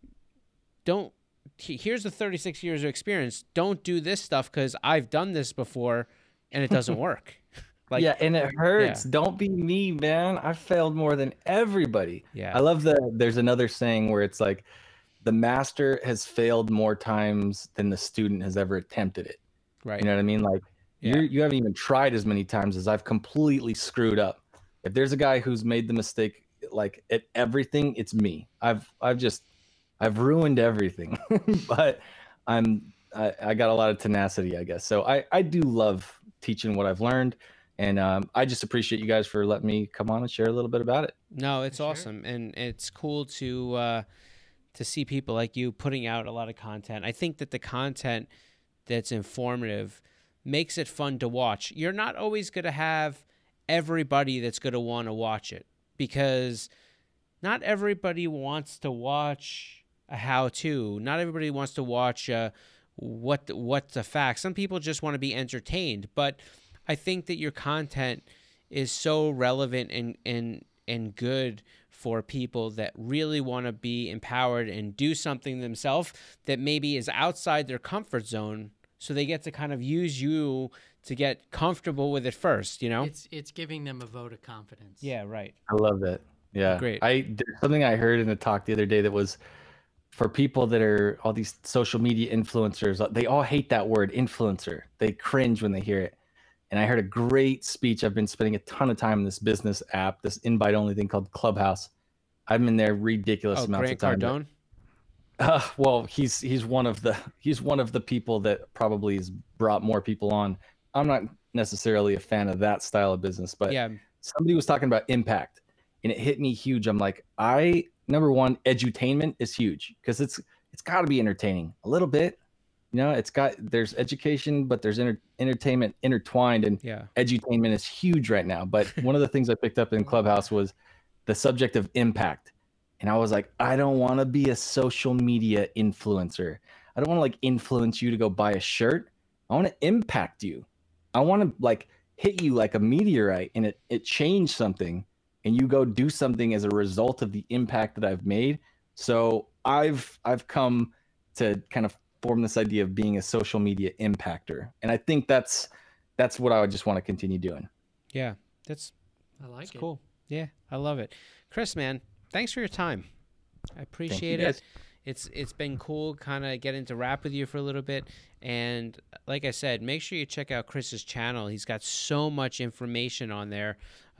here's the 36 years of experience. Don't do this stuff because I've done this before and it doesn't work. Like, yeah, and it hurts. Yeah. Don't be me, man. I failed more than everybody. Yeah. I love there's another saying where it's like, the master has failed more times than the student has ever attempted it. Right. You know what I mean? Like, you haven't even tried as many times as I've completely screwed up. If there's a guy who's made the mistake, like, at everything, it's me. I've ruined everything, but I got a lot of tenacity, I guess. So I do love teaching what I've learned. And I just appreciate you guys for letting me come on and share a little bit about it. No, it's awesome. And it's cool to see people like you putting out a lot of content. I think that the content that's informative makes it fun to watch. You're not always going to have everybody that's going to want to watch it, because not everybody wants to watch a how-to. Not everybody wants to watch what's a fact. Some people just want to be entertained. But I think that your content is so relevant and good for people that really want to be empowered and do something themselves that maybe is outside their comfort zone. So they get to kind of use you to get comfortable with it first, you know? It's giving them a vote of confidence. Yeah, right. I love that. Yeah. Great. There's something I heard in a talk the other day that was for people that are all these social media influencers. They all hate that word influencer. They cringe when they hear it. And I heard a great speech. I've been spending a ton of time in this business app, this invite-only thing called Clubhouse. I'm in there ridiculous amounts of time. Grant Cardone? Well, he's one of the people that probably has brought more people on. I'm not necessarily a fan of that style of business, but Yeah. somebody was talking about impact, and it hit me huge. I'm like, number one, edutainment is huge because it's got to be entertaining a little bit. You know, there's education, but there's entertainment intertwined, and Yeah. edutainment is huge right now. But one of the things I picked up in Clubhouse was the subject of impact. And I was like, I don't want to be a social media influencer. I don't want to like influence you to go buy a shirt. I want to impact you. I want to like hit you like a meteorite and it changed something, and you go do something as a result of the impact that I've made. So I've come to kind of form this idea of being a social media impactor. And I think that's what I would just want to continue doing. Yeah. That's cool. Yeah, I love it. Chris, man, thanks for your time. I appreciate it. It's been cool kind of getting to rap with you for a little bit. And like I said, make sure you check out Chris's channel. He's got so much information on there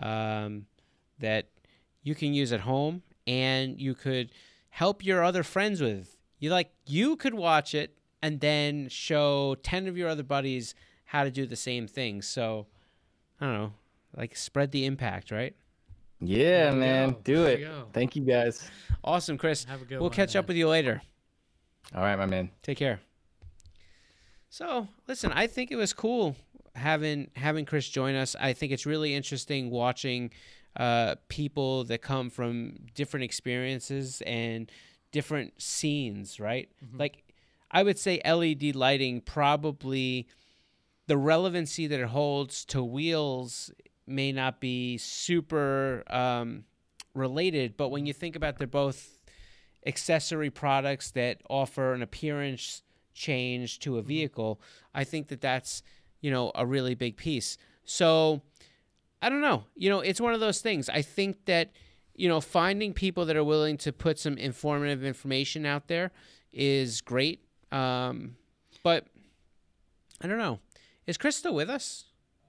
that you can use at home, and you could help your other friends with. You could watch it and then show 10 of your other buddies how to do the same thing. So, I don't know, like spread the impact, right? Yeah, man. Do it. Go. Thank you, guys. Awesome, Chris. Have a good We'll one, catch up man. with you later. All right, my man. Take care. So, listen, I think it was cool having Chris join us. I think it's really interesting watching people that come from different experiences and different scenes, right? Mm-hmm. Like, I would say LED lighting, probably the relevancy that it holds to wheels may not be super related, but when you think about they're both accessory products that offer an appearance change to a vehicle, I think that that's, a really big piece. So I don't know, it's one of those things. I think that, finding people that are willing to put some informative information out there is great. But I don't know. Is Chris still with us?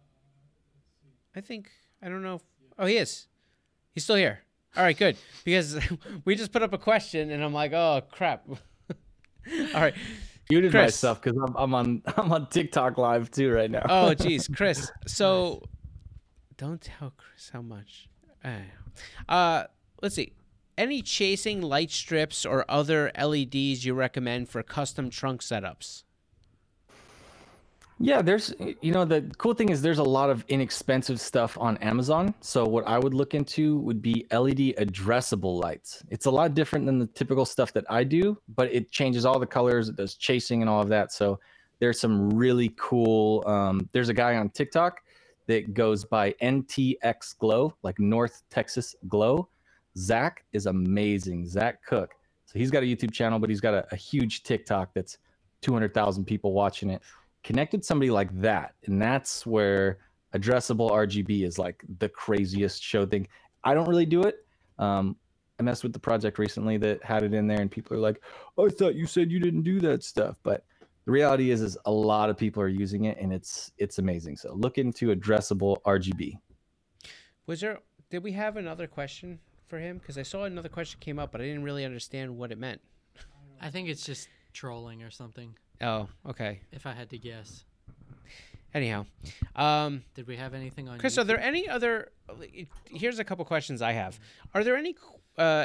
I don't know. Oh, he is. He's still here. All right, good. Because we just put up a question, and I'm like, oh crap. All right, Muted Chris. myself because I'm on TikTok live too right now. Oh, geez, Chris. So, don't tell Chris how much. Let's see. Any chasing light strips or other LEDs you recommend for custom trunk setups? Yeah, there's, the cool thing is there's a lot of inexpensive stuff on Amazon. So what I would look into would be LED addressable lights. It's a lot different than the typical stuff that I do, but it changes all the colors. It does chasing and all of that. So there's some really cool, there's a guy on TikTok that goes by NTX Glow, like North Texas Glow. Zach is amazing. Zach Cook. So he's got a YouTube channel, but he's got a huge TikTok that's 200,000 people watching it. Connected somebody like that, and that's where addressable RGB is like the craziest show thing. I don't really do it. I messed with the project recently that had it in there, and people are like, "I thought you said you didn't do that stuff." But the reality is a lot of people are using it, and it's amazing. So look into addressable RGB. Did we have another question for him? Because I saw another question came up, but I didn't really understand what it meant. I think it's just trolling or something, Oh, okay. if I had to guess. Anyhow, Did we have anything on Chris, YouTube? are there any other? Here's a couple questions I have. Are there any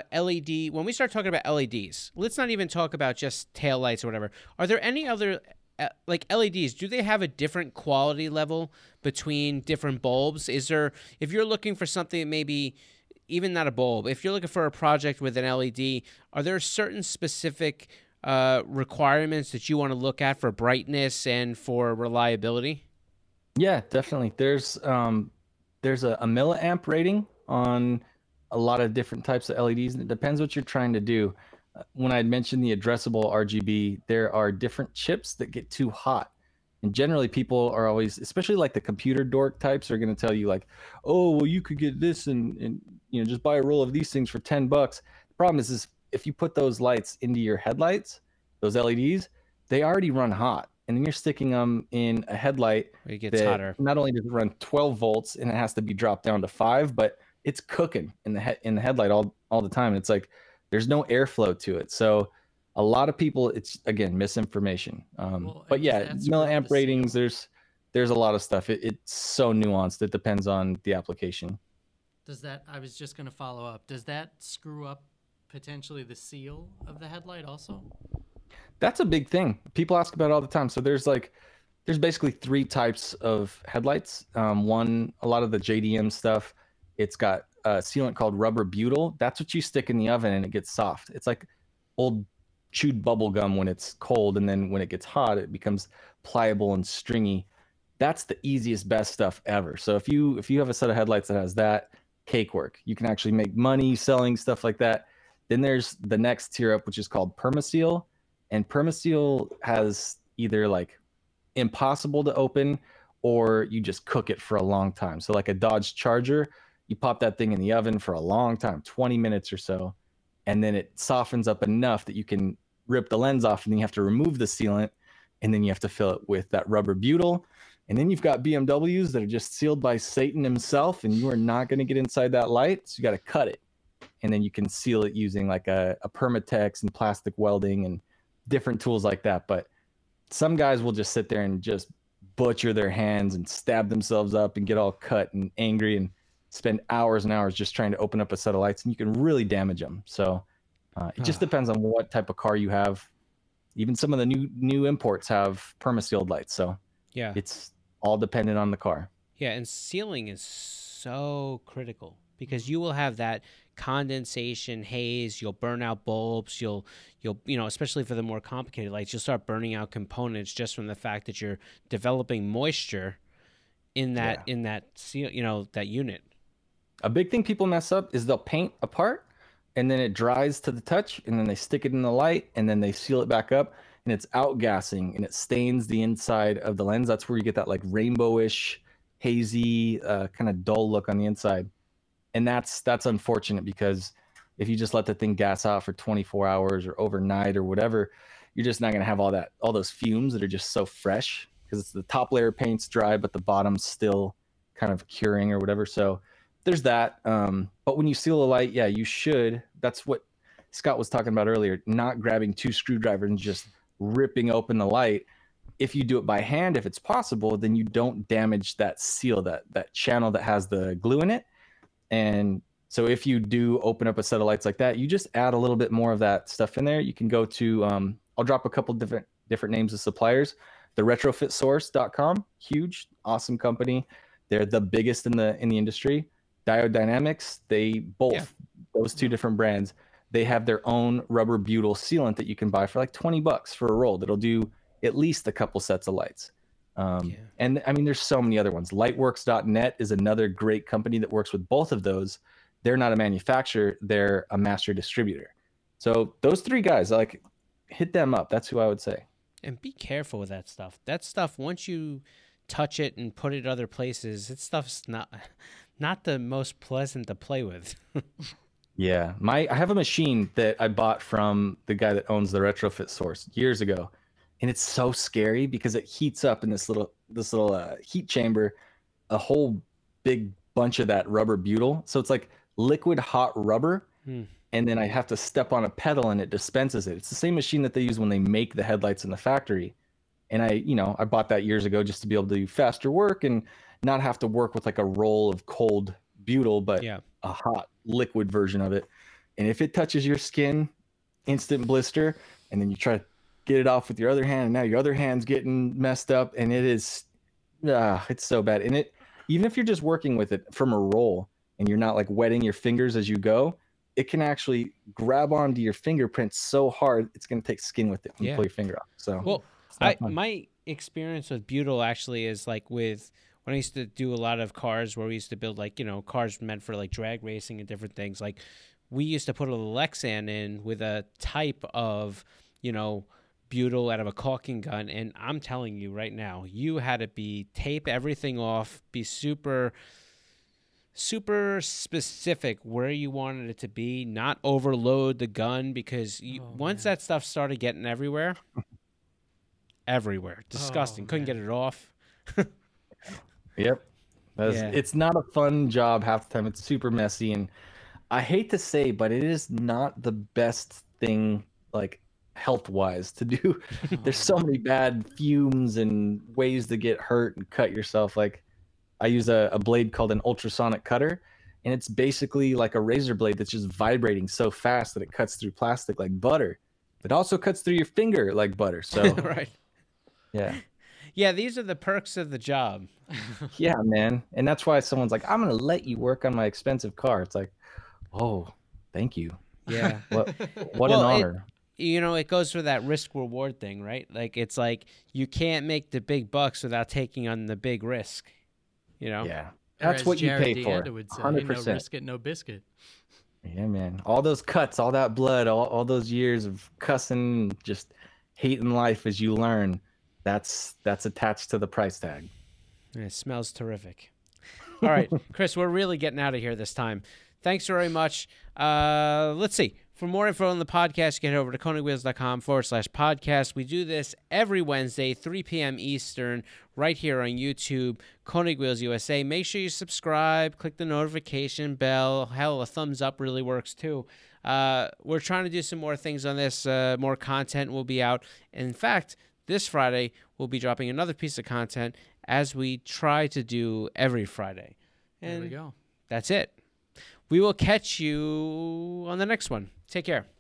LED? When we start talking about LEDs, let's not even talk about just taillights or whatever. Are there any other like LEDs, do they have a different quality level between different bulbs? Is there, if you're looking for something that maybe even not a bulb, if you're looking for a project with an LED, are there certain specific requirements that you want to look at for brightness and for reliability? Yeah, definitely. There's a milliamp rating on a lot of different types of LEDs, and it depends what you're trying to do. When I had mentioned the addressable RGB, there are different chips that get too hot. And generally people are always, especially like the computer dork types, are going to tell you like, oh, well, you could get this and just buy a roll of these things for $10. The problem is if you put those lights into your headlights, those LEDs, they already run hot. And then you're sticking them in a headlight It gets hotter. not only does it run 12 volts and it has to be dropped down to 5, but it's cooking in the headlight all the time. It's like there's no airflow to it. So a lot of people, it's again misinformation. But yeah, milliamp ratings. There's a lot of stuff. It's so nuanced. It depends on the application. I was just going to follow up. Does that screw up potentially the seal of the headlight also? That's a big thing. People ask about it all the time. So there's basically 3 types of headlights. One, a lot of the JDM stuff, it's got a sealant called rubber butyl. That's what you stick in the oven and it gets soft. It's like old chewed bubble gum when it's cold, and then when it gets hot, it becomes pliable and stringy. That's the easiest, best stuff ever. So if you have a set of headlights that has that, cakework. You can actually make money selling stuff like that. Then there's the next tier up, which is called Permaseal. And Permaseal has either like impossible to open or you just cook it for a long time. So like a Dodge Charger, you pop that thing in the oven for a long time, 20 minutes or so, and then it softens up enough that you can rip the lens off, and then you have to remove the sealant, and then you have to fill it with that rubber butyl. And then you've got BMWs that are just sealed by Satan himself, and you are not going to get inside that light, so you got to cut it. And then you can seal it using like a Permatex and plastic welding and different tools like that. But some guys will just sit there and just butcher their hands and stab themselves up and get all cut and angry and spend hours and hours just trying to open up a set of lights, and you can really damage them. So it just depends on what type of car you have. Even some of the new imports have permasealed lights. So yeah, it's all dependent on the car. Yeah, and sealing is so critical because you will have that condensation, haze, you'll burn out bulbs, you'll especially for the more complicated lights, you'll start burning out components just from the fact that you're developing moisture in that seal, that unit. A big thing people mess up is they'll paint a part and then it dries to the touch, and then they stick it in the light, and then they seal it back up, and it's outgassing and it stains the inside of the lens. That's where you get that like rainbowish, hazy, kind of dull look on the inside. And that's unfortunate, because if you just let the thing gas out for 24 hours or overnight or whatever, you're just not going to have all those fumes that are just so fresh, because it's the top layer of paint's dry, but the bottom's still kind of curing or whatever. So there's that. But when you seal a light, yeah, you should. That's what Scott was talking about earlier, not grabbing 2 screwdrivers and just ripping open the light. If you do it by hand, if it's possible, then you don't damage that seal, that channel that has the glue in it. And so if you do open up a set of lights like that, you just add a little bit more of that stuff in there. You can go to, I'll drop a couple different names of suppliers. The retrofitsource.com, huge, awesome company. They're the biggest in the industry. Diode Dynamics, those 2 different brands, they have their own rubber butyl sealant that you can buy for like $20 for a roll. That'll do at least a couple sets of lights. And I mean, there's so many other ones. Lightworks.net is another great company that works with both of those. They're not a manufacturer, they're a master distributor. So those 3 guys, like, hit them up. That's who I would say. And be careful with that stuff. That stuff, once you touch it and put it other places, that stuff's not the most pleasant to play with. Yeah, I have a machine that I bought from the guy that owns the Retrofit Source years ago, and it's so scary because it heats up in this little heat chamber, a whole big bunch of that rubber butyl. So it's like liquid hot rubber, and then I have to step on a pedal and it dispenses it. It's the same machine that they use when they make the headlights in the factory. And I bought that years ago just to be able to do faster work and not have to work with like a roll of cold butyl, but a hot liquid version of it. And if it touches your skin, instant blister, and then you try to get it off with your other hand, and now your other hand's getting messed up, and it's so bad. And even if you're just working with it from a roll and you're not like wetting your fingers as you go, it can actually grab onto your fingerprints so hard it's going to take skin with it when you pull your finger off. So well, my experience with butyl actually is like with when I used to do a lot of cars where we used to build like, you know, cars meant for like drag racing and different things. Like we used to put a Lexan in with a type of, you know, butyl out of a caulking gun, and I'm telling you right now, you had to tape everything off, be super specific where you wanted it to be, not overload the gun, because once that stuff started getting everywhere, disgusting. Couldn't get it off. Yep. It's not a fun job half the time. It's super messy, and I hate to say, but it is not the best thing, like health-wise, to do. There's so many bad fumes and ways to get hurt and cut yourself. Like I use a blade called an ultrasonic cutter, and it's basically like a razor blade that's just vibrating so fast that it cuts through plastic like butter. It also cuts through your finger like butter. So right. Yeah, these are the perks of the job. Yeah, man. And that's why someone's like, I'm going to let you work on my expensive car. It's like, oh, thank you. Yeah. What an honor. It goes for that risk reward thing, right? Like, it's like you can't make the big bucks without taking on the big risk, you know? Yeah. That's what you pay for. Would say, 100%. No risk it, no biscuit. Yeah, man. All those cuts, all that blood, all those years of cussing, just hating life as you learn, that's attached to the price tag. It smells terrific. All right, Chris, we're really getting out of here this time. Thanks very much. Let's see. For more info on the podcast, get over to KonigWheels.com/podcast. We do this every Wednesday, 3 p.m. Eastern, right here on YouTube, Koenig Wheels USA. Make sure you subscribe, click the notification bell. Hell, a thumbs up really works too. We're trying to do some more things on this. More content will be out. In fact, this Friday, we'll be dropping another piece of content as we try to do every Friday. And there we go. That's it. We will catch you on the next one. Take care.